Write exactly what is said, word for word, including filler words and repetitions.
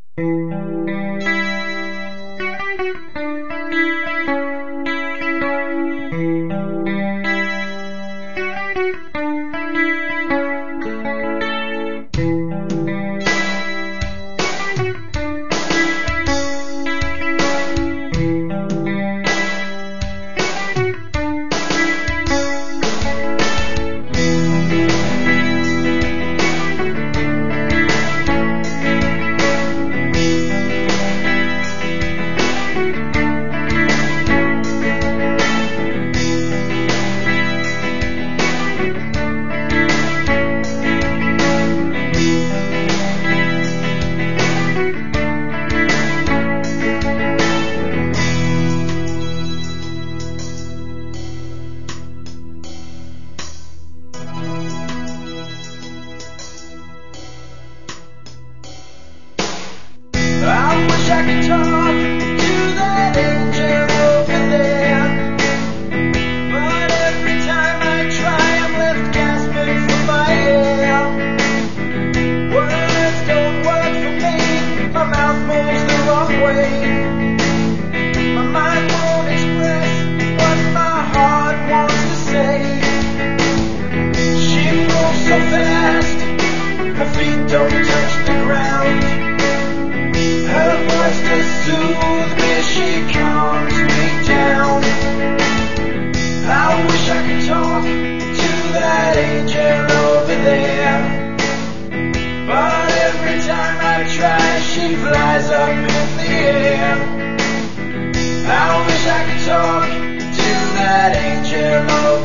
I wish I could talk to that angel over there, but every time I try I'm left gasping for my air. Words don't work for me, my mouth moves the wrong way, my mind won't express what my heart wants to say. She moves so fast, her feet don't touch the ground. Her voice to soothe me, she calms me down. I wish I could talk to that angel over there, but every time I try she flies up in the air. I wish I could talk to that angel over there.